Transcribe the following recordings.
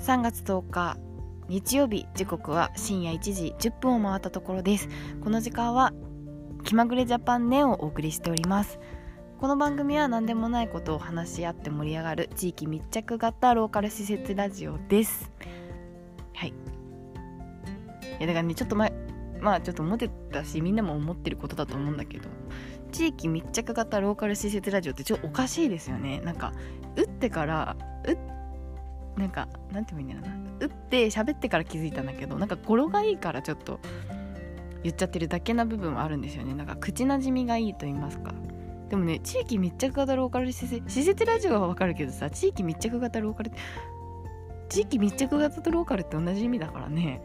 3月10日日曜日、時刻は深夜1時10分を回ったところです。この時間は気まぐれジャパンネをお送りしております。この番組は何でもないことを話し合って盛り上がる地域密着型ローカル施設ラジオです。はい。いやだからね、ちょっと前ちょっと思ってたし、みんなも思ってることだと思うんだけど、地域密着型ローカル施設ラジオってちょっとおかしいですよね。なんか打ってからなんかなんて言うんだろうな、打って喋ってから気づいたんだけど、なんか語呂がいいからちょっと言っちゃってるだけな部分はあるんですよね。なんか口なじみがいいと言いますか。でもね、地域密着型ローカル施設ラジオはわかるけどさ、地域密着型ローカル地域密着型とローカルって同じ意味だからね。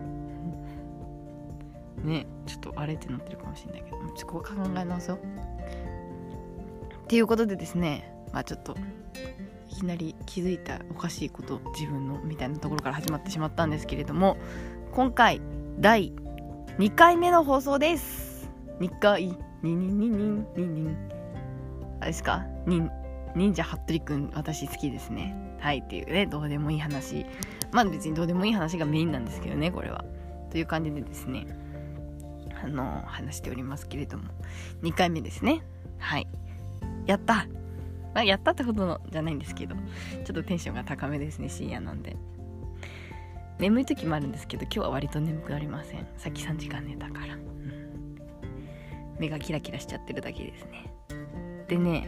ね、ちょっとあれってなってるかもしれないけど、ちょっとここ考え直そうっていうことでですね、ちょっといきなり気づいたおかしいこと自分のみたいなところから始まってしまったんですけれども、今回第2回目の放送です。2回あれですか、忍者ハットリくん私好きですね。はいっていうね、どうでもいい話、別にどうでもいい話がメインなんですけどね、これはという感じでですね、話しておりますけれども、2回目ですね。はい、やったやったってほどのじゃないんですけど、ちょっとテンションが高めですね。深夜なんで眠い時もあるんですけど、今日は割と眠くありません。さっき3時間寝たから、目がキラキラしちゃってるだけですね。でね、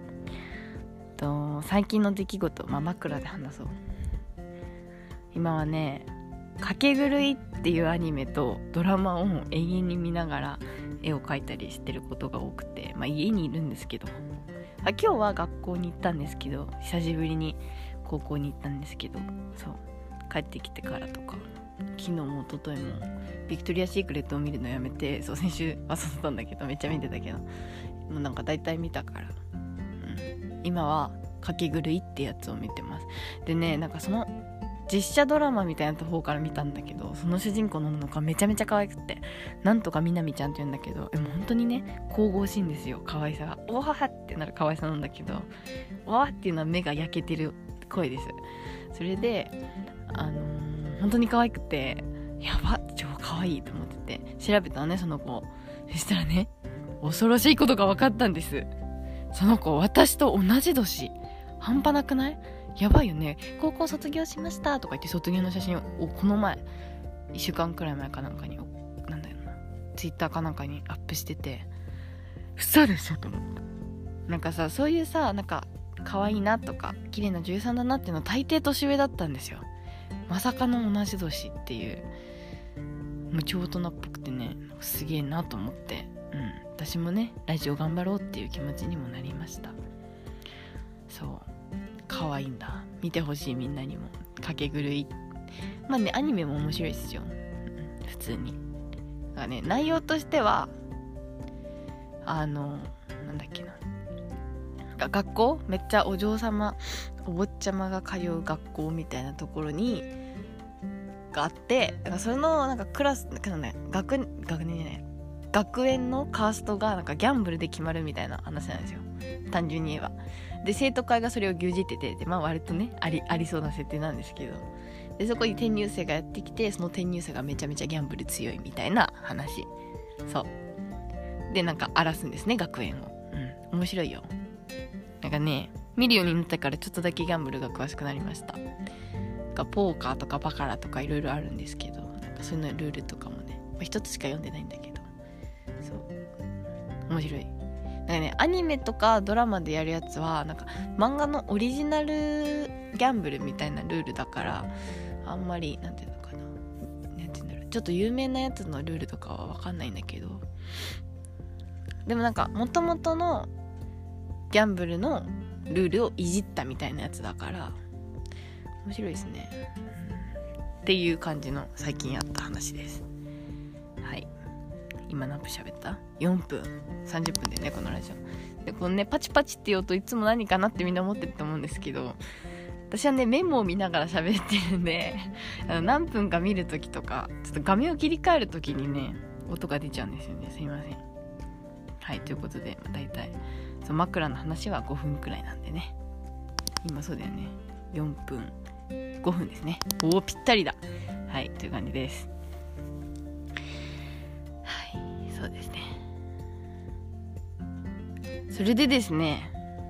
最近の出来事、枕で話そう。今はね、かけぐるいっていうアニメとドラマを永遠に見ながら絵を描いたりしてることが多くて、家にいるんですけど、今日は学校に行ったんですけど、久しぶりに高校に行ったんですけど、そう帰ってきてからとか、昨日も一昨日もビクトリアシークレットを見るのやめて、先週遊んだんだけど、めっちゃ見てたけど、もうなんか大体見たから、今はかけぐるいってやつを見てます。でね、なんかその実写ドラマみたいな方から見たんだけど、その主人公の女の子がめちゃめちゃ可愛くて、なんとかみなみちゃんって言うんだけど、本当にね、神々しいんですよ、可愛さが。おははってなる可愛さなんだけど、おわっていうのは目が焼けてる声です。それで本当に可愛くて、やば、超可愛いと思ってて調べたのね、その子。そしたらね、恐ろしいことが分かったんです。その子私と同じ年。半端なくない？やばいよね。高校卒業しましたとか言って卒業の写真をこの前1週間くらい前かなんかにツイッターかなんかにアップしてて、嘘でしょと思った。なんかさ、そういうさ、なんか可愛いなとか綺麗な女優さんだなっていうのは大抵年上だったんですよ。まさかの同じ年っていう、もう超大人っぽくてね、すげえなと思って、私もねラジオ頑張ろうっていう気持ちにもなりました。そう、可愛いんだ、見てほしい、みんなにも。かけぐるい、アニメも面白いですよ、普通に。だからね、内容としてはなんだっけな、学校、めっちゃお嬢様お坊ちゃまが通う学校みたいなところにがあって、だからそのなんかクラス学年じゃない、学園のカーストがなんかギャンブルで決まるみたいな話なんですよ、単純に言えば。で生徒会がそれを牛耳ってて、で割とねありそうな設定なんですけど、でそこに転入生がやってきて、その転入生がめちゃめちゃギャンブル強いみたいな話。そうで、なんか荒らすんですね、学園を。面白いよ。なんかね、見るようになったからちょっとだけギャンブルが詳しくなりました。ポーカーとかバカラとかいろいろあるんですけど、なんかそういうのルールとかもね、一つしか読んでないんだけど、そう面白い。なんかね、アニメとかドラマでやるやつはなんか漫画のオリジナルギャンブルみたいなルールだから、あんまりなんていうのかな、なんていうんだろう、ちょっと有名なやつのルールとかは分かんないんだけど、でもなんか元々のギャンブルのルールをいじったみたいなやつだから面白いですね、っていう感じの最近あった話です。はい、今何分喋った？ 4 分30分でね、このラジオで。このね、パチパチっていう音いつも何かなってみんな思ってると思うんですけど、私はねメモを見ながら喋ってるんで何分か見るときとか、ちょっと画面を切り替えるときにね音が出ちゃうんですよね。すいません。はい、ということで、だいたい枕の話は5分くらいなんでね、今そうだよね、4分 5分ですね。おお、ぴったりだ。はい、という感じです。はい、そうですね。それでですね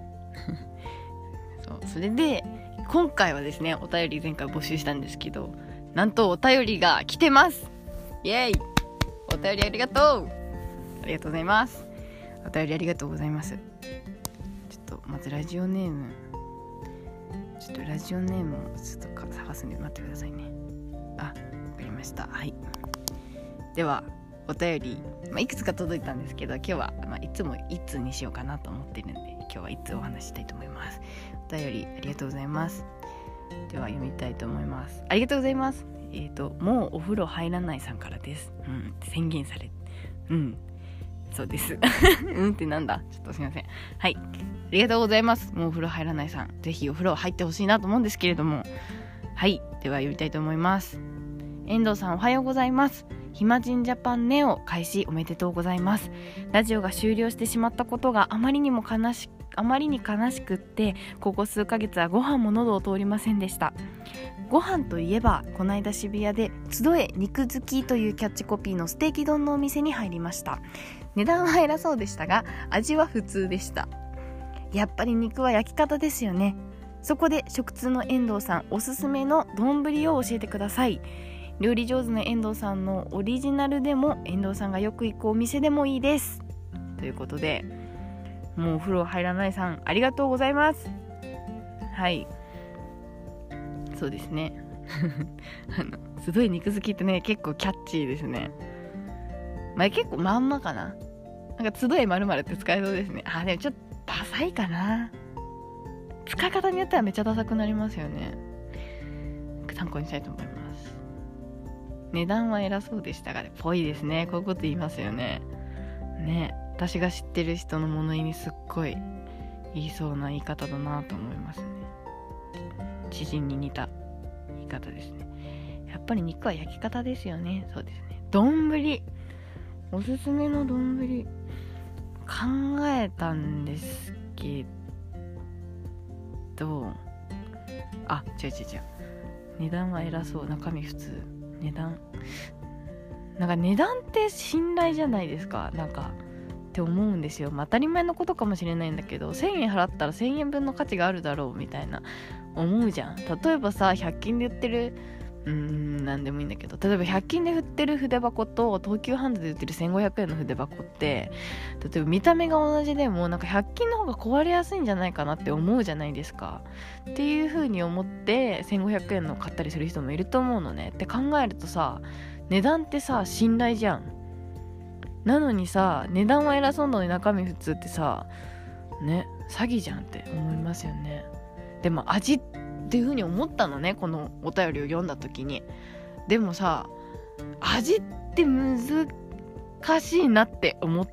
それで今回はですね、お便り前回募集したんですけど、なんとお便りが来てます。イエーイ。お便りありがとう。ありがとうございます。お便りありがとうございます。ちょっとまずラジオネームをちょっと探すんで待ってくださいね。あ、わかりました。はい。ではお便り、いくつか届いたんですけど、今日は、いつも1通にしようかなと思ってるんで、今日は1通お話ししたいと思います。お便りありがとうございます。では読みたいと思います。ありがとうございます。もうお風呂入らないさんからです。宣言され、そうですってなんだ、ちょっとすいません。はい、ありがとうございます。もうお風呂入らないさん、ぜひお風呂入ってほしいなと思うんですけれども、はい、では読みたいと思います。遠藤さん、おはようございます。暇人ジャパンネオ開始おめでとうございます。ラジオが終了してしまったことがあまりに悲しくって、ここ数ヶ月はご飯も喉を通りませんでした。ご飯といえば、この間渋谷で集え肉好きというキャッチコピーのステーキ丼のお店に入りました。値段は偉そうでしたが、味は普通でした。やっぱり肉は焼き方ですよね。そこで食通の遠藤さんおすすめの丼を教えてください。料理上手の遠藤さんのオリジナルでも、遠藤さんがよく行くお店でもいいです、ということで、もうお風呂入らないさん、ありがとうございます。はい、そうですねすごい肉好きってね、結構キャッチーですね。結構まんまかな。なんか集え〇〇って使えそうですね。でもちょっとダサいかな。使い方によってはめっちゃダサくなりますよね。参考にしたいと思います。値段は偉そうでしたが、ぽいですね。こういうこと言いますよね。私が知ってる人の物言いにすっごい言いそうな言い方だなと思いますね。知人に似た言い方ですね。やっぱり肉は焼き方ですよね。そうですね。丼、おすすめの丼考えたんですけど、違う。値段は偉そう、中身普通。値段って信頼じゃないですか。って思うんですよ。当たり前のことかもしれないんだけど、1000円払ったら1000円分の価値があるだろうみたいな思うじゃん。例えばさ、100均で売ってるなんでもいいんだけど、例えば100均で売ってる筆箱と東急ハンズで売ってる1500円の筆箱って、例えば見た目が同じでも100均の方が壊れやすいんじゃないかなって思うじゃないですか。っていう風に思って1500円の買ったりする人もいると思うのね。って考えるとさ、値段ってさ、信頼じゃん。なのにさ、値段は偉そうなのに中身普通ってさ、詐欺じゃんって思いますよね。でも味っていう風に思ったのね、このお便りを読んだ時に。でもさ、味って難しいなって思って、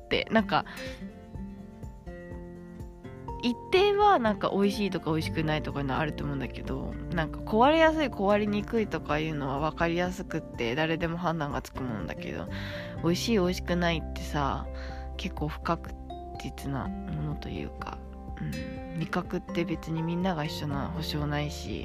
一定は美味しいとか美味しくないとかいうのはあると思うんだけど、壊れやすい壊れにくいとかいうのは分かりやすくって誰でも判断がつくものだけど、美味しい美味しくないってさ、結構不確実なものというか、味覚って別にみんなが一緒な保証ないし、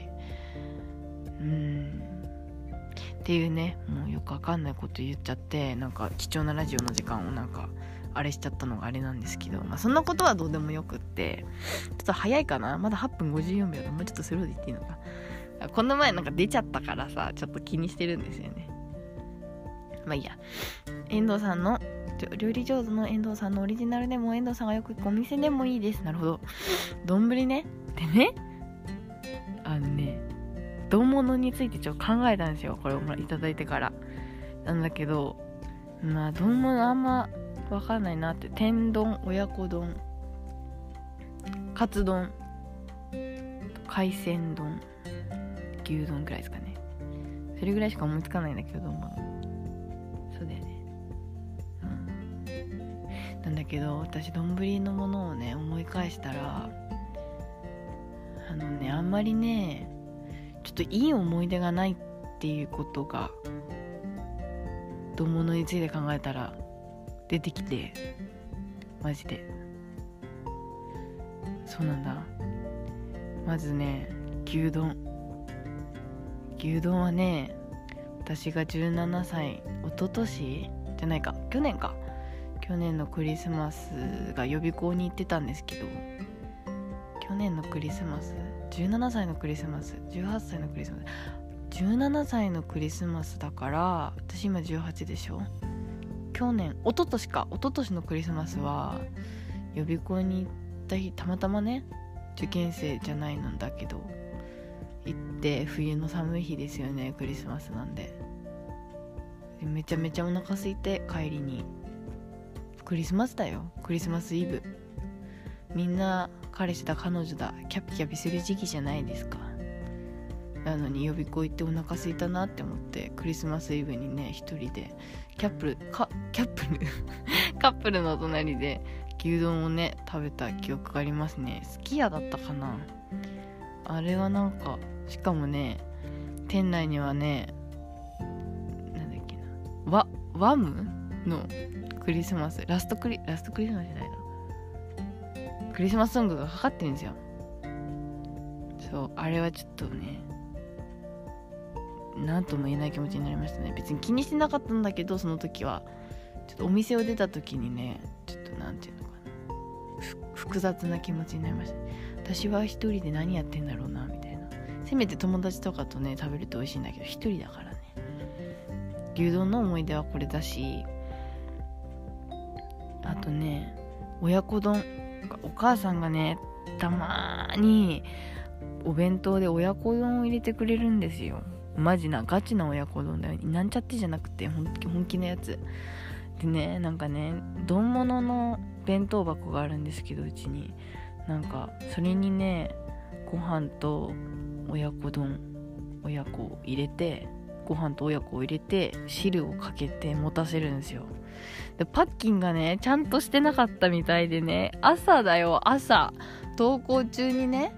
っていうね、もうよくわかんないこと言っちゃって、貴重なラジオの時間をあれしちゃったのがあれなんですけど、そんなことはどうでもよくって、ちょっと早いかな、まだ8分54秒だ。もうちょっとスローで言っていいのか。この前出ちゃったからさ、ちょっと気にしてるんですよね。いいや。遠藤さんの料理上手の遠藤さんのオリジナルでも、遠藤さんがよく行くお店でもいいです。なるほど。丼ね。でね、丼物についてちょっと考えたんですよ。これをいただいてからなんだけど、丼物あんまわかんないなって。天丼、親子丼、カツ丼、海鮮丼、牛丼くらいですかね。それぐらいしか思いつかないんだけど、そうだよね。なんだけど、私丼のものをね思い返したら、あんまりね、ちょっといい思い出がないっていうことが丼物について考えたら出てきて、マジでそうなんだ。まずね、牛丼牛丼はね、私が17歳、一昨年じゃないか、去年のクリスマスが予備校に行ってたんですけど、去年のクリスマス、17歳のクリスマス、18歳のクリスマス、17歳のクリスマスだから、私今18でしょ。一昨年のクリスマスは予備校に行った日、たまたまね、受験生じゃないのだけど行って、冬の寒い日ですよね、クリスマスなんで。めちゃめちゃお腹空いて、帰りにクリスマスだよ、クリスマスイブ。みんな彼氏だ彼女だキャピキャピする時期じゃないですか。なのに予備校行ってお腹空いたなって思って、クリスマスイブにね、一人でカップルの隣で牛丼をね食べた記憶がありますね。すき家だったかな、あれは。なんかしかもね、店内にはね、なんだっけな、ワムのクリスマスラストクリスマスじゃないな、クリスマスソングがかかってるんですよ。そう、あれはちょっとね、なんとも言えない気持ちになりましたね。別に気にしてなかったんだけど、その時はちょっとお店を出た時にね、ちょっとなんていうのかな、複雑な気持ちになりました、ね。私は一人で何やってんだろうなみたいな。せめて友達とかとね食べると美味しいんだけど、一人だからね。牛丼の思い出はこれだし、あとね、親子丼、お母さんがねたまーにお弁当で親子丼を入れてくれるんですよ。マジなガチな親子丼だよ、なんちゃってじゃなくて本気のやつでね。なんかね、丼物の弁当箱があるんですけど、うちになんかそれにね、ご飯と親子を入れて、ご飯と親子を入れて汁をかけて持たせるんですよ。でパッキンがねちゃんとしてなかったみたいでね、朝登校中にね、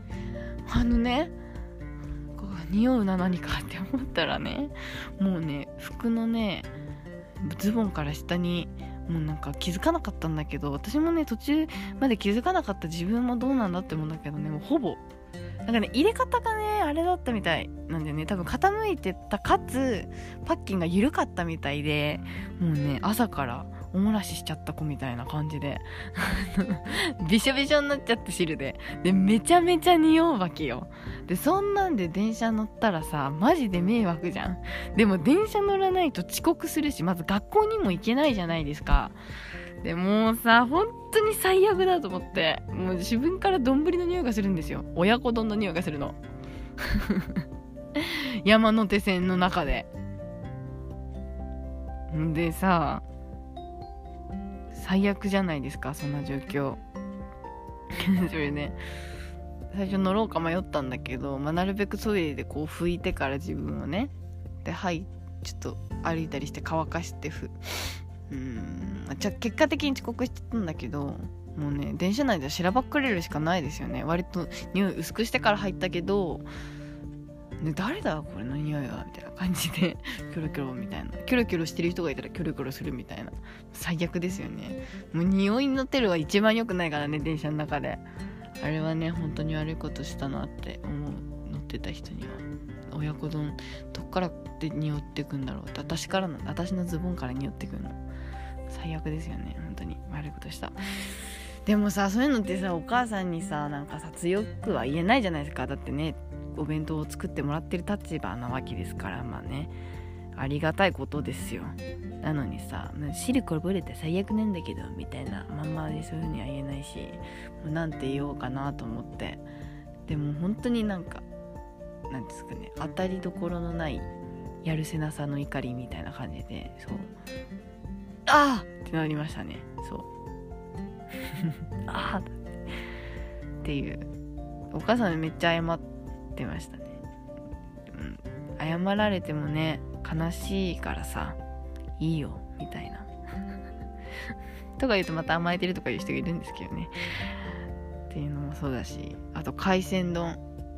匂うな何かって思ったらね、もうね服のねズボンから下にもうなんか気づかなかったんだけど、私もね途中まで気づかなかった自分もどうなんだって思うんだけどね、もうほぼなんかね入れ方がねあれだったみたいなんだよね。多分傾いてたかつパッキンが緩かったみたいで、もうね朝からおもらししちゃった子みたいな感じでびしょびしょになっちゃって汁でめちゃめちゃ匂うわけよ。でそんなんで電車乗ったらさ、マジで迷惑じゃん。でも電車乗らないと遅刻するし、まず学校にも行けないじゃないですか。でもうさ、本当に最悪だと思って、もう自分から丼の匂いがするんですよ。親子丼の匂いがするの山手線の中で。でさ、最悪じゃないですか、そんな状況それね、最初乗ろうか迷ったんだけど、なるべくトイレでこう拭いてから自分をね、でちょっと歩いたりして乾かして結果的に遅刻しちゃったんだけど、もうね電車内ではしらばっくれるしかないですよね。割と匂い薄くしてから入ったけど、ね、誰だこれの匂いはみたいな感じでキョロキョロみたいな、キョロキョロしてる人がいたらキョロキョロするみたいな、最悪ですよね。もう匂いのテルは一番良くないからね、電車の中で。あれはね本当に悪いことしたなって思う。乗ってた人には親子丼どっからで匂ってくんだろうって、私のズボンから匂ってくんの最悪ですよね。本当に悪いことした。でもさ、そういうのってさ、お母さんにさなんかさ強くは言えないじゃないですか。だってねお弁当を作ってもらってる立場なわけですから、まあねありがたいことですよ。なのにさ、汁こぼれて最悪なんだけどみたいなまんまでそういう風には言えないし、もうなんて言おうかなと思って。でも本当になんかなんですかね、当たりどころのないやるせなさの怒りみたいな感じで、そうあーってなりましたね。そうあーっていう、お母さんめっちゃ謝ってましたね。謝られてもね悲しいからさ、いいよみたいなとか言うとまた甘えてるとかいう人がいるんですけどねっていうのもそうだし、あと海鮮丼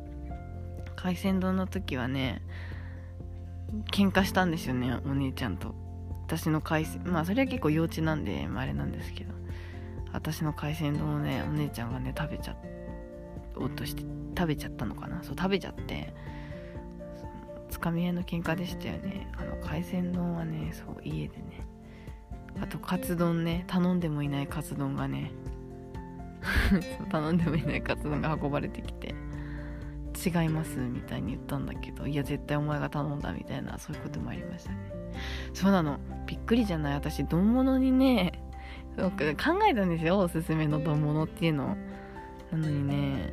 の時はね喧嘩したんですよね、お姉ちゃんと。私の海鮮、それは結構幼稚なんで、あれなんですけど、私の海鮮丼をねお姉ちゃんがね食べちゃったのかな。そう食べちゃって、 つかみ合いの喧嘩でしたよね。海鮮丼はね、そう家でね、あとカツ丼ね、頼んでもいないカツ丼がね頼んでもいないカツ丼が運ばれてきて、違いますみたいに言ったんだけど、いや絶対お前が頼んだみたいな、そういうこともありましたね。そうなの、びっくりじゃない。私丼物にね、考えたんですよ、おすすめの丼物っていうの。なのにね、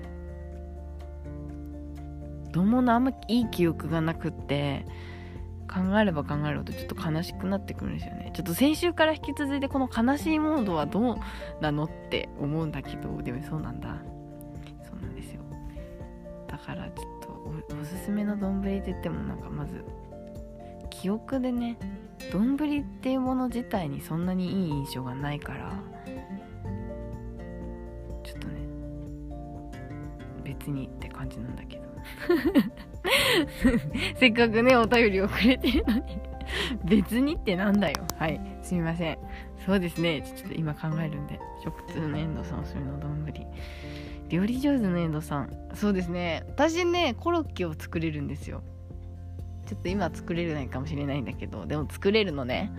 丼物あんまいい記憶がなくって、考えれば考えるほどちょっと悲しくなってくるんですよね。ちょっと先週から引き続いてこの悲しいモードはどうなのって思うんだけど、でもそうなんだ、そうなんですよ。だからちょっと おすすめの丼って言っても、なんかまず記憶でね、丼っていうもの自体にそんなにいい印象がないから、ちょっとね別にって感じなんだけどせっかくねお便りをくれてるのに別にってなんだよ。はい、すみません。そうですね、ちょっと今考えるんで。食通の遠藤さんおすすめの丼、料理上手の遠藤さん。そうですね、私ねコロッケを作れるんですよ。ちょっと今作れないかもしれないんだけど、でも作れるのね。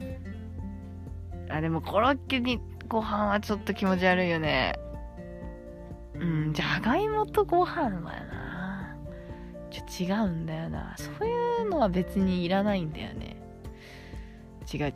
でもコロッケにご飯はちょっと気持ち悪いよね。じゃがいもとご飯はな、ちょっと違うんだよな。そういうのは別にいらないんだよね。違う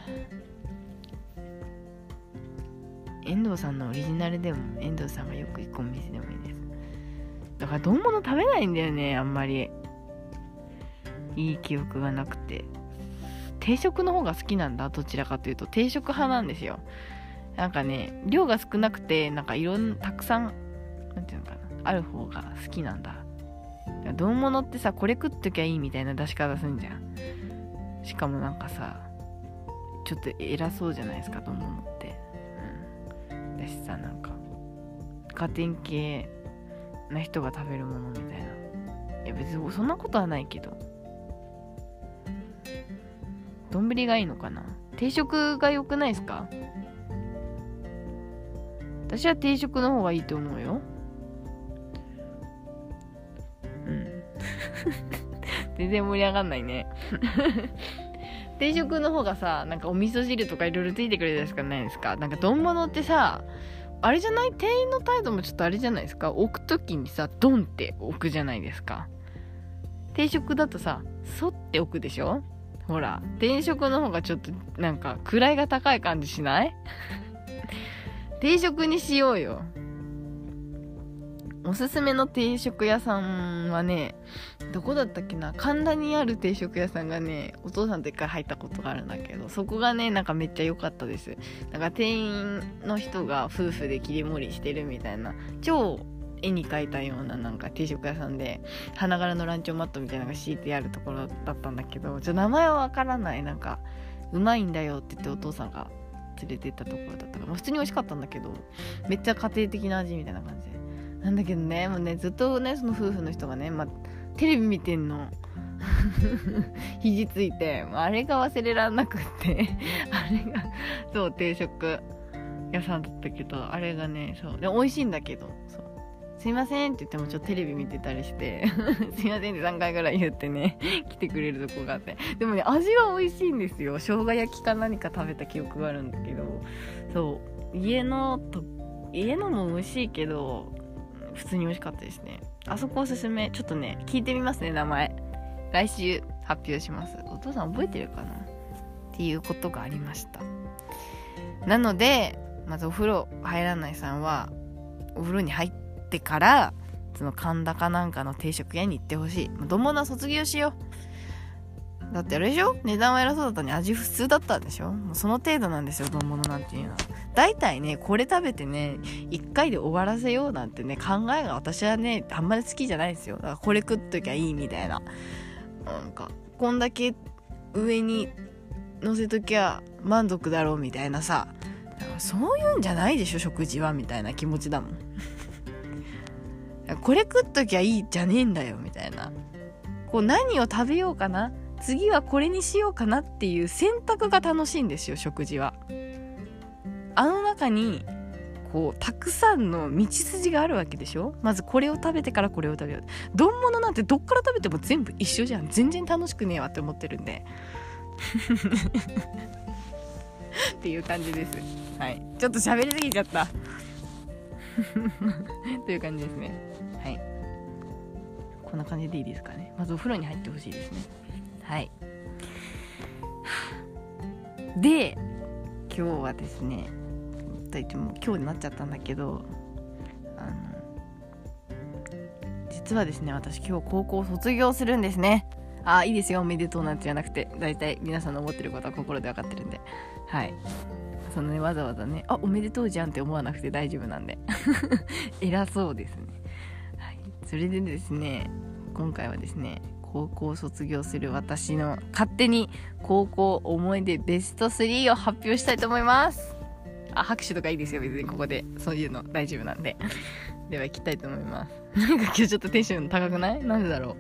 遠藤さんのオリジナルでも、遠藤さんがよく行くお店でもいいです。だから丼物食べないんだよね、あんまりいい記憶がなくて。定食の方が好きなんだ。どちらかというと定食派なんですよ。なんかね、量が少なくて、なんかたくさん、なんていうのかな、ある方が好きなんだ。丼物ってさ、これ食っときゃいいみたいな出し方すんじゃん。しかもなんかさ、ちょっと偉そうじゃないですか、丼物って。だしさ、なんか家庭系な人が食べるものみたいな。いや別にそんなことはないけど、丼がいいのかな。定食が良くないですか？私は定食の方がいいと思うよ。全然盛り上がんないね定食の方がさ、なんかお味噌汁とかいろいろついてくれるじゃないですか。なんか丼物ってさ、あれじゃない？店員の態度もちょっとあれじゃないですか。置くときにさ、ドンって置くじゃないですか。定食だとさ、そって置くでしょ。ほら、定食の方がちょっとなんか位が高い感じしない？定食にしようよ。おすすめの定食屋さんはね、どこだったっけな、神田にある定食屋さんがね、お父さんと一回入ったことがあるんだけど、そこがね、なんかめっちゃ良かったです。なんか店員の人が夫婦で切り盛りしてるみたいな、超絵に描いたようななんか定食屋さんで、花柄のランチョンマットみたいなのが敷いてあるところだったんだけど、名前はわからない、なんかうまいんだよって言ってお父さんが連れてったところだったから、普通に美味しかったんだけど、めっちゃ家庭的な味みたいな感じで、なんだけどね、もうね、ずっとね、その夫婦の人がね、テレビ見てんの肘ついて、あれが忘れらんなくってあれがそう定食屋さんだったけど、あれがね、そうで美味しいんだけど、そうすいませんって言ってもちょっとテレビ見てたりしてすいませんって3回ぐらい言ってね来てくれるとこがあって、でもね、味は美味しいんですよ。生姜焼きか何か食べた記憶があるんだけど、そう家のも美味しいけど普通に美味しかったですね。あそこおすすめ。ちょっとね聞いてみますね、名前。来週発表します。お父さん覚えてるかなっていうことがありました。なのでまずお風呂入らないさんはお風呂に入ってからその神田かなんかの定食屋に行ってほしい。丼物は卒業しよう。だってあれでしょ、値段は偉そうだったのに味普通だったでしょ。もうその程度なんですよ、丼物なんていうのは。だいたいね、これ食べてね1回で終わらせようなんてね考えが私はねあんまり好きじゃないですよ。だからこれ食っときゃいいみたいな、なんかこんだけ上に乗せときゃ満足だろうみたいなさ、そういうんじゃないでしょ食事はみたいな気持ちだもんこれ食っときゃいいじゃねえんだよみたいな、こう何を食べようかな、次はこれにしようかなっていう選択が楽しいんですよ、食事は。あの中にこうたくさんの道筋があるわけでしょ。まずこれを食べてからこれを食べよう。丼物なんてどっから食べても全部一緒じゃん。全然楽しくねえわって思ってるんでっていう感じです。はい、ちょっと喋りすぎちゃったという感じですね。はい、こんな感じでいいですかね。まずお風呂に入ってほしいですね。はい。で、今日はですね、もう今日になっちゃったんだけど、実はですね、私今日高校卒業するんですね。いいですよ、おめでとうなんてじゃなくて、だいたい皆さんの思ってることは心で分かってるんで、はい。そのね、わざわざね、おめでとうじゃんって思わなくて大丈夫なんで偉そうですね。はい。それでですね、今回はですね、高校卒業する私の勝手に高校思い出ベスト3を発表したいと思います。拍手とかいいですよ、別にここでそういうの大丈夫なんででは行きたいと思います。なんか今日ちょっとテンション高くない？なんでだろ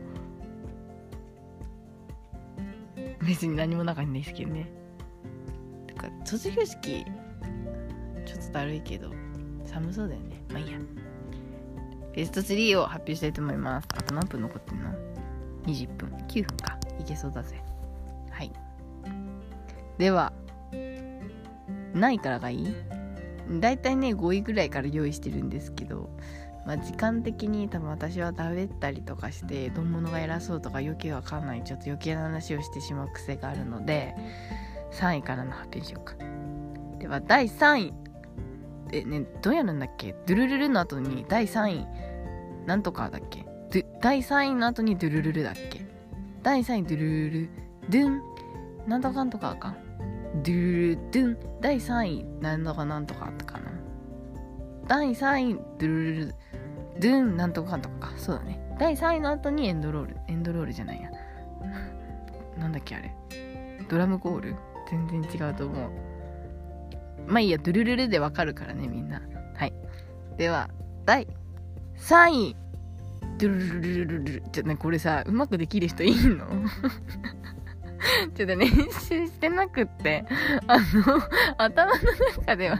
う。別に何もなかったんですけどね。てか卒業式ちょっとだるいけど寒そうだよね。まあいいや。ベスト3を発表したいと思います。あと何分残ってんの？20分、9分か。いけそうだぜ。はい。では、何位からがいい？だいたいね、5位ぐらいから用意してるんですけど、時間的に多分私は食べたりとかして、丼物が偉そうとか余計わかんない、ちょっと余計な話をしてしまう癖があるので、3位からの発表しようか。では、第3位。ね、どうやるんだっけ？ドゥルルルの後に第3位、なんとかだっけ？第3位の後にドゥルルルだっけ？第3位ドゥルルルドゥンなんとかんとかかドゥルルルドゥン第3位なんとかなんとかあったかな。第3位ドゥルルルドゥンなんとかんとかか。そうだね。第3位の後にエンドロールじゃないやなんだっけあれ、ドラムコール全然違うと思う。まあいいや、ドゥルルルでわかるからねみんな。はい。では第3位ドゥルルルルルル。ちょっとね、これさ、うまくできる人いんのちょっと練習してなくって、頭の中では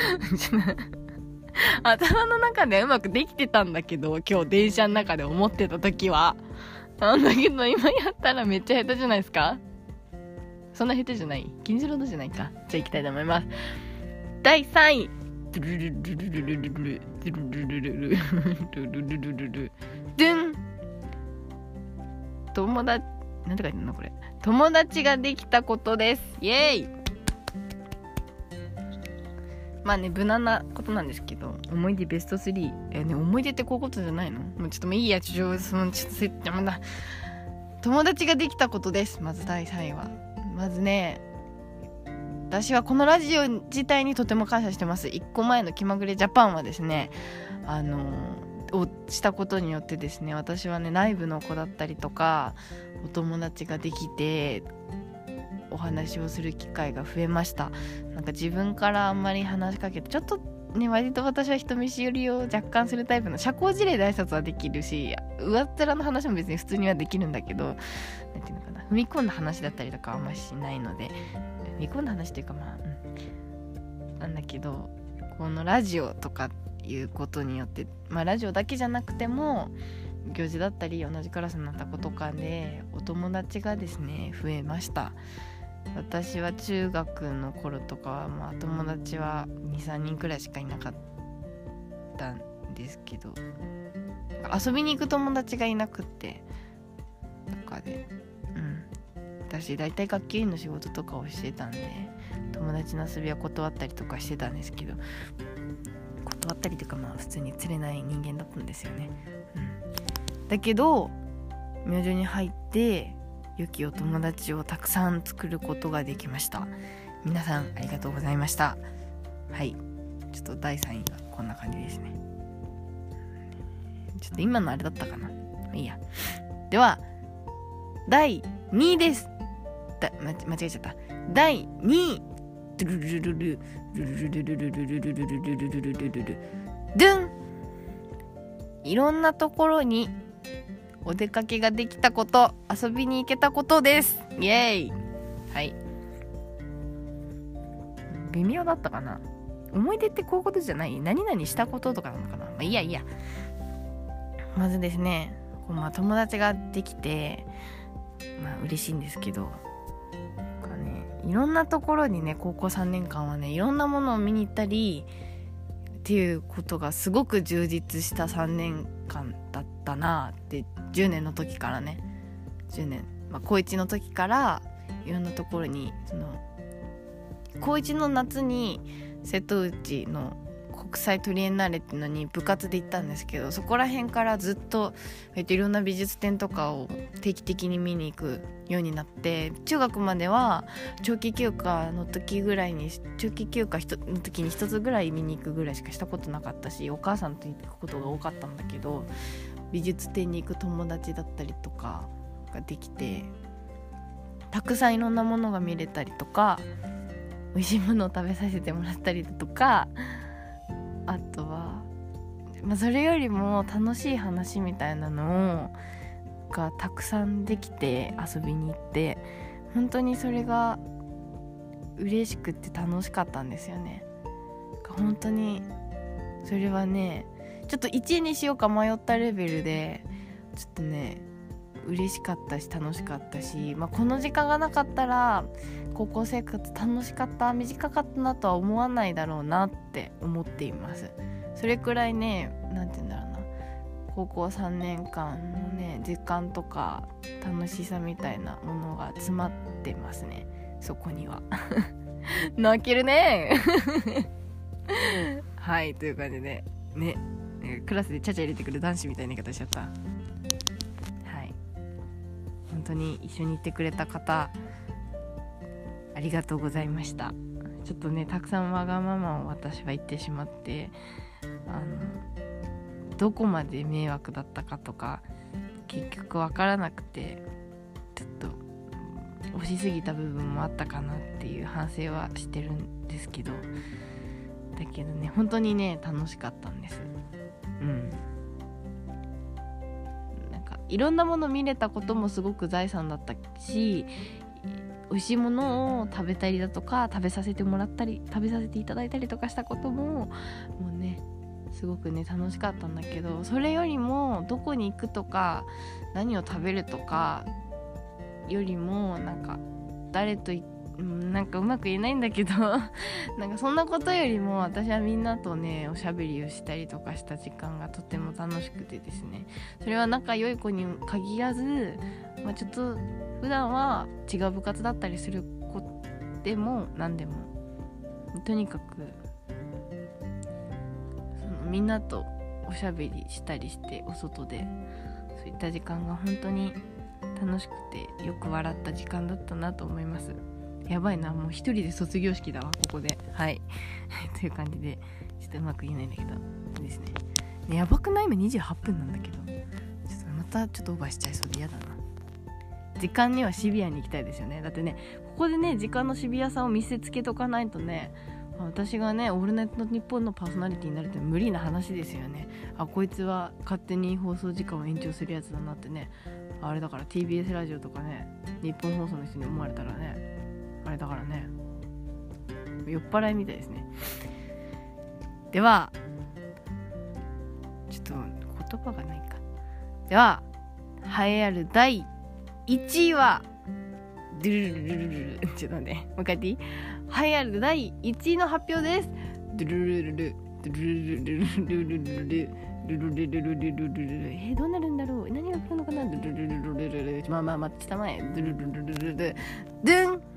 頭の中でうまくできてたんだけど、今日電車の中で思ってた時はなんだけど、今やったらめっちゃ下手じゃないですか。そんな下手じゃない？金次郎のじゃないか。じゃあ行きたいと思います。第3位ドゥルルルルルルルルルルルルルルルルドゥン。なんて書いてんのこれ。友達ができたことです。イエーイ。まあね、無難なことなんですけど、思い出ベスト3。ね、思い出ってこういうことじゃないの？もうちょっともういいや、ちょっと友達ができたことです。まず第3位は。まずね、私はこのラジオ自体にとても感謝してます。1個前の気まぐれジャパンはですね、をしたことによってですね、私はね、内部の子だったりとかお友達ができてお話をする機会が増えました。なんか自分からあんまり話しかけて、ちょっとね、割と私は人見知りを若干するタイプの、社交辞令で挨拶はできるし、上っ面の話も別に普通にはできるんだけど、なんていうのかな、踏み込んだ話だったりとかはあんましないので、踏み込んだ話というかなんだけど、このラジオとかいうことによって、ラジオだけじゃなくても行事だったり同じクラスになった子とかでお友達がですね増えました。私は中学の頃とかは友達は 2,3 人くらいしかいなかったんですけど、遊びに行く友達がいなくってとかで、私大体学級委員の仕事とかをしてたんで、友達の遊びは断ったりとかしてたんですけど、断ったりとか普通に釣れない人間だったんですよね。だけど明星に入って良きお友達をたくさん作ることができました。皆さんありがとうございました。はい、ちょっと第3位はこんな感じですね。ちょっと今のあれだったかな、いいや。では第2位です。間違えちゃった。第2位ドゥルルルルルルルルルルルルルルルルルルドゥン。いろんなところにお出かけができたこと、遊びに行けたことです。イエーイ。はい。微妙だったかな。 思い出ってこういうことじゃない？何々したこととかなのかな。いいやまずですね、友達ができて嬉しいんですけど、いろんなところにね、高校3年間はね、いろんなものを見に行ったりっていうことがすごく充実した3年間だったなって。10年の時からね、高1の時からいろんなところに、高1の夏に瀬戸内の国際トリエンナーレっていうのに部活で行ったんですけど、そこら辺からずっといろんな美術展とかを定期的に見に行くようになって、中学までは長期休暇の時に一つぐらい見に行くぐらいしかしたことなかったし、お母さんと行くことが多かったんだけど、美術展に行く友達だったりとかができて、たくさんいろんなものが見れたりとか、美味しいものを食べさせてもらったりだとか、あとは、それよりも楽しい話みたいなのがたくさんできて、遊びに行って、本当にそれが嬉しくって楽しかったんですよね。本当にそれはね、ちょっと1位にしようか迷ったレベルで、ちょっとね嬉しかったし楽しかったし、この時間がなかったら高校生活楽しかった、短かったなとは思わないだろうなって思っています。それくらいね、なんて言うんだろうな、高校3年間のね時間とか楽しさみたいなものが詰まってますね、そこには。泣けるね。はい、という感じでね、クラスでちゃちゃ入れてくる男子みたいな言い方しちゃった。はい、本当に一緒にいてくれた方ありがとうございました。ちょっとね、たくさんわがままを私は言ってしまって、どこまで迷惑だったかとか結局わからなくて、ちょっと押しすぎた部分もあったかなっていう反省はしてるんですけど、だけどね、本当にね楽しかったんです。なんかいろんなもの見れたこともすごく財産だったし、美味しいものを食べたりだとか、食べさせていただいたりとかしたこともうねすごくね楽しかったんだけど、それよりもどこに行くと何を食べるとかよりも、なんか誰となんかうまく言えないんだけどなんかそんなことよりも、私はみんなとねおしゃべりをしたりとかした時間がとても楽しくてですね、それは仲良い子に限らず、ちょっと普段は違う部活だったりする子でも何でも、とにかくみんなとおしゃべりしたりして、お外でそういった時間が本当に楽しくてよく笑った時間だったなと思います。やばいな、もう一人で卒業式だわここで。はいという感じで、ちょっとうまく言えないんだけどですね。やばくない？今28分なんだけど、ちょっとまたちょっとオーバーしちゃいそうで嫌だな。時間にはシビアに行きたいですよね。だってね、ここでね時間のシビアさを見せつけとかないとね、私がねオールナイトニッポンのパーソナリティになるって無理な話ですよね。こいつは勝手に放送時間を延長するやつだなってね、あれだから TBS ラジオとかね、日本放送の人に思われたらね、あれだからね、酔っ払いみたいですね。ではちょっと言葉がないか。では栄えある第1位はドゥルルルルルル、ちょっと待って、もう一回言っていい？栄えある第1位の発表です。ドゥルルルルルドゥルルルルルルルルルル、どうなるんだろう、何が来るのかな。ドゥルルルルルルル、待ってたまえ。ドゥルルルルルルルドゥン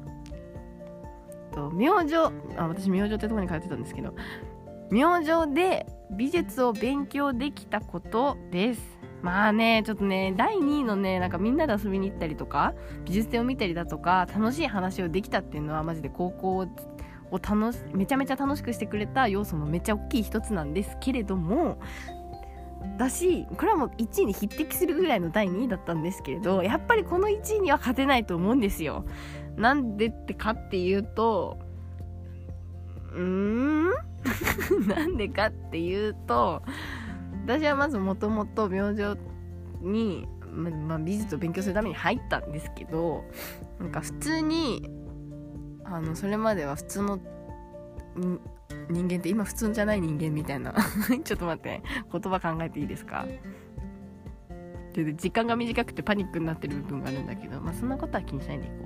と、明星、私明星ってとこに通ってたんですけど、明星で美術を勉強できたことです。ちょっとね、第2位のね、なんかみんなで遊びに行ったりとか、美術展を見たりだとか、楽しい話をできたっていうのはマジで高校をめちゃめちゃ楽しくしてくれた要素のめっちゃ大きい一つなんですけれども、だし、これはもう1位に匹敵するぐらいの第2位だったんですけれど、やっぱりこの1位には勝てないと思うんですよ。なんでってかっていうと、なんでかっていうと、私はまずもともと明星に、美術を勉強するために入ったんですけど、なんか普通にそれまでは普通の人間って今普通じゃない人間みたいなちょっと待って、言葉考えていいですか。で時間が短くてパニックになってる部分があるんだけど、そんなことは気にしないでいこ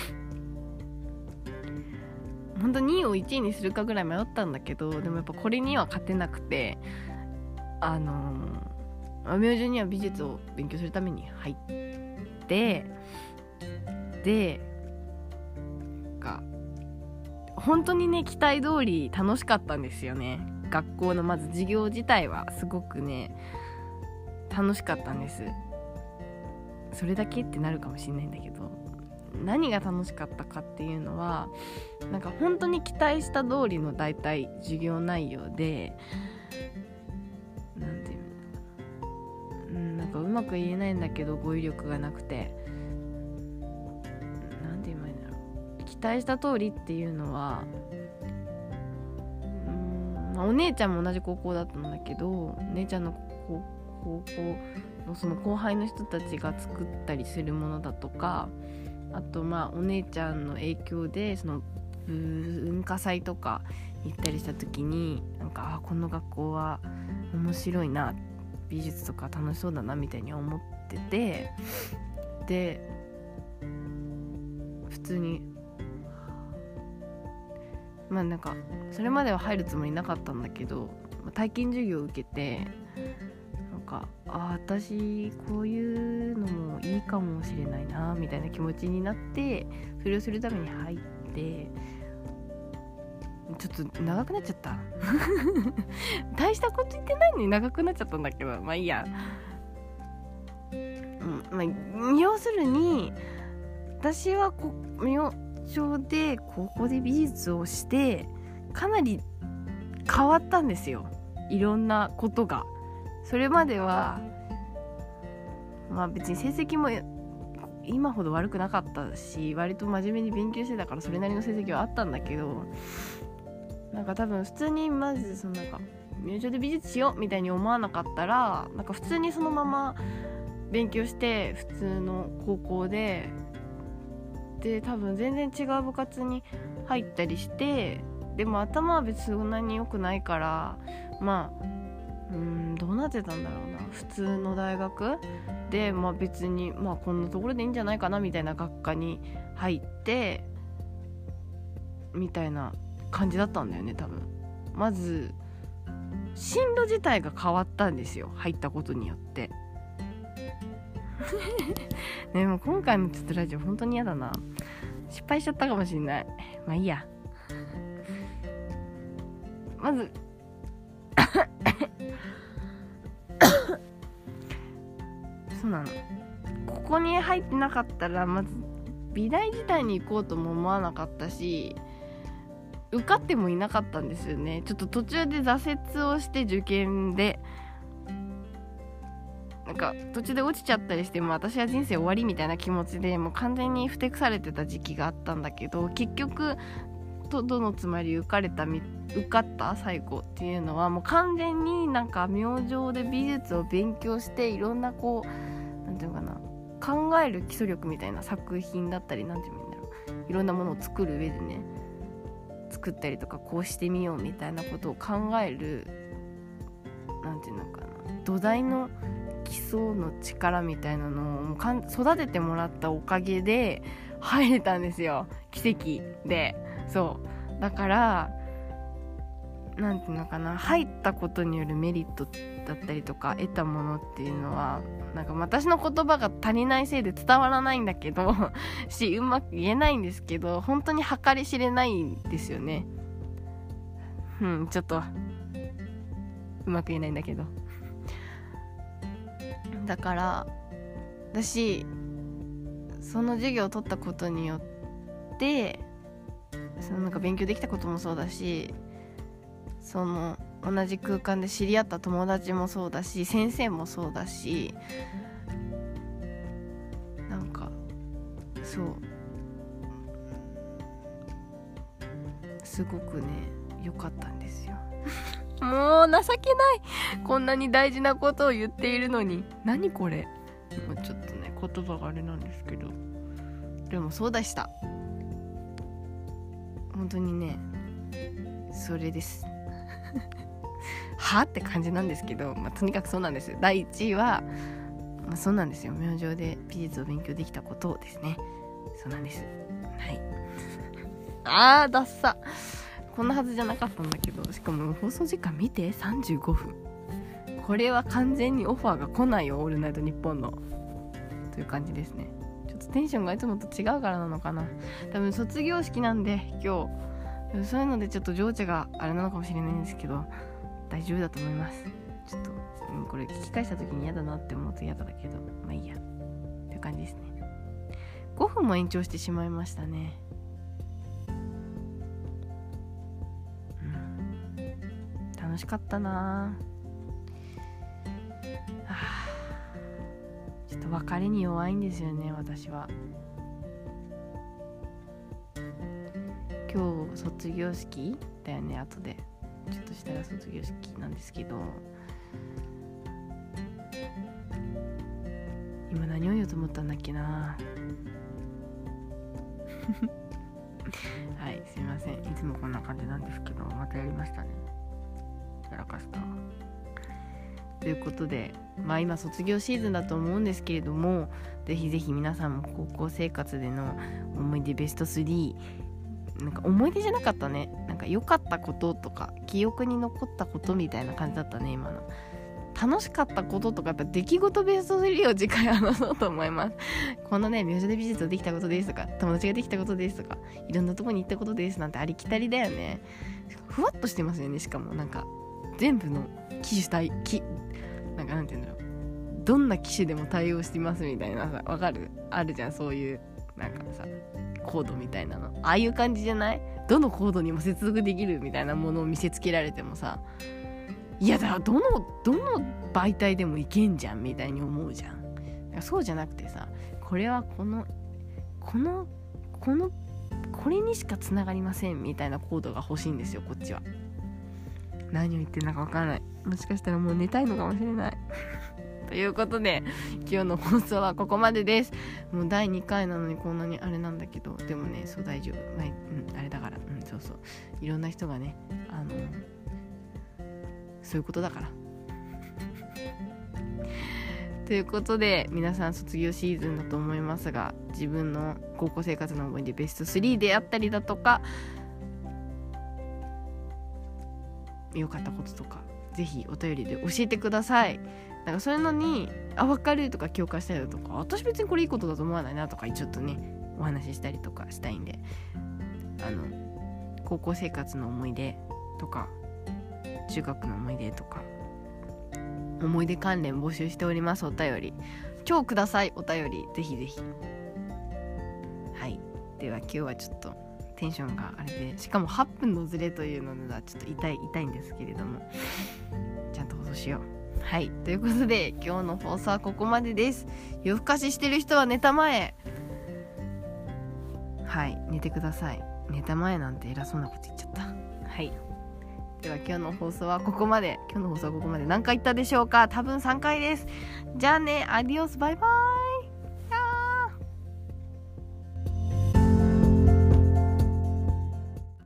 う。本当2位を1位にするかぐらい迷ったんだけど、でもやっぱこれには勝てなくて、明星には美術を勉強するために入って、で本当にね、期待通り楽しかったんですよね。学校のまず授業自体はすごくね楽しかったんです。それだけってなるかもしれないんだけど、何が楽しかったかっていうのは、なんか本当に期待した通りの大体授業内容で、なんていうの、なんかうまく言えないんだけど語彙力がなくて、なんて言えばいいんだろう。期待した通りっていうのは、お姉ちゃんも同じ高校だったんだけど、お姉ちゃんの高校のその後輩の人たちが作ったりするものだとか、あとお姉ちゃんの影響でその文化祭とか行ったりした時に、なんかこの学校は面白いな、美術とか楽しそうだなみたいに思ってて、で普通になんかそれまでは入るつもりなかったんだけど、体験授業を受けて、なんか私こういうのもいいかもしれないなみたいな気持ちになって、それをするために入って、ちょっと長くなっちゃった大したこと言ってないのに長くなっちゃったんだけど、いいや。要するに私は明星で高校で美術をしてかなり変わったんですよ、いろんなことが。それまでは別に成績も今ほど悪くなかったし、割と真面目に勉強してたからそれなりの成績はあったんだけど、なんか多分普通にまずそのなんか明星で美術しようみたいに思わなかったら、なんか普通にそのまま勉強して普通の高校で多分全然違う部活に入ったりして、でも頭は別にそんなに良くないから、どうなってたんだろうな、普通の大学で別にこんなところでいいんじゃないかなみたいな学科に入ってみたいな感じだったんだよね。多分まず進路自体が変わったんですよ、入ったことによってでも今回のちょっとラジオ本当に嫌だな、失敗しちゃったかもしれない。いいや。まずそうなの、ここに入ってなかったらまず美大自体に行こうとも思わなかったし、受かってもいなかったんですよね。ちょっと途中で挫折をして、受験でなんか途中で落ちちゃったりして、私は人生終わりみたいな気持ちでもう完全にふてくされてた時期があったんだけど、結局とどのつまり受かった最後っていうのはもう完全になんか明星で美術を勉強して、いろんななんていうのかな、考える基礎力みたいな作品だったり、なんていうんだろう、いろんなものを作る上でね、作ったりとかこうしてみようみたいなことを考える、なんていうのかな、土台の基礎の力みたいなのを育ててもらったおかげで入れたんですよ、奇跡で。そうだから、なんていうのかな、入ったことによるメリットだったりとか得たものっていうのは、なんか私の言葉が足りないせいで伝わらないんだけどうまく言えないんですけど、本当に計り知れないんですよね。ちょっとうまく言えないんだけど、だから私その授業を取ったことによってなんか勉強できたこともそうだし、その同じ空間で知り合った友達もそうだし、先生もそうだし、なんかすごくね良かったんですよもう情けない、こんなに大事なことを言っているのに。何これ、もうちょっとね言葉があれなんですけど、でもそうでした。本当にねそれですはって感じなんですけど、とにかくそうなんです。第1位は、そうなんですよ。明星で美術を勉強できたことですね。そうなんです。はいダッサ、こんなはずじゃなかったんだけど、しかも放送時間見て35分、これは完全にオファーが来ないよ、オールナイトニッポンのという感じですね。ちょっとテンションがいつもと違うからなのかな。多分卒業式なんで今日、そういうのでちょっと情緒があれなのかもしれないんですけど、大丈夫だと思います。ちょっと、これ聞き返した時に嫌だなって思うと嫌だけど、まあいいやっていう感じですね。5分も延長してしまいましたね。楽しかったな。ちょっと別れに弱いんですよね、私は。今日卒業式だよね。後でちょっとしたら卒業式なんですけど、今何を言おうと思ったんだっけなはい、すいません。いつもこんな感じなんですけど、またやりましたね。やらかしたということで、今卒業シーズンだと思うんですけれども、ぜひぜひ皆さんも高校生活での思い出ベスト3、なんか思い出じゃなかったね、なんか良かったこととか記憶に残ったことみたいな感じだったね。今の楽しかったこととか、やっぱ出来事ベスト3を次回話そうと思います。このね、明星で美術をできたことですとか、友達ができたことですとか、いろんなとこに行ったことですなんてありきたりだよね。ふわっとしてますよね。しかもなんか全部の機種なんかなんていうんだろう、どんな機種でも対応してますみたいなさ、わかる？あるじゃん、そういうなんかさコードみたいなの、ああいう感じじゃない？どのコードにも接続できるみたいなものを見せつけられてもさ、いやだ、どの媒体でもいけんじゃんみたいに思うじゃん。そうじゃなくてさ、これはこれにしかつながりませんみたいなコードが欲しいんですよ、こっちは。何を言ってんだか分からない。もしかしたらもう寝たいのかもしれないということで、今日の放送はここまでです。もう第2回なのにこんなにあれなんだけど、でもね、そう大丈夫、あれだから、そういろんな人がね、そういうことだからということで、皆さん卒業シーズンだと思いますが、自分の高校生活の思い出ベスト3であったりだとか、良かったこととか、ぜひお便りで教えてください。なんかそういうのに分かるとか共感したりだとか、私別にこれいいことだと思わないなとか、ちょっとねお話ししたりとかしたいんで、高校生活の思い出とか中学の思い出とか思い出関連募集しております。お便り超ください。お便りぜひぜひ。はい、では今日はちょっとテンションがあれで、しかも8分のズレというのがちょっと痛いんですけれども、ちゃんと放送しよう。はい、ということで今日の放送はここまでです。夜更かししてる人は寝たまえ。はい、寝てください。寝たまえなんて偉そうなこと言っちゃった。はい、では今日の放送はここまで。何回言ったでしょうか？多分3回です。じゃあね、アディオス、バイバーイ。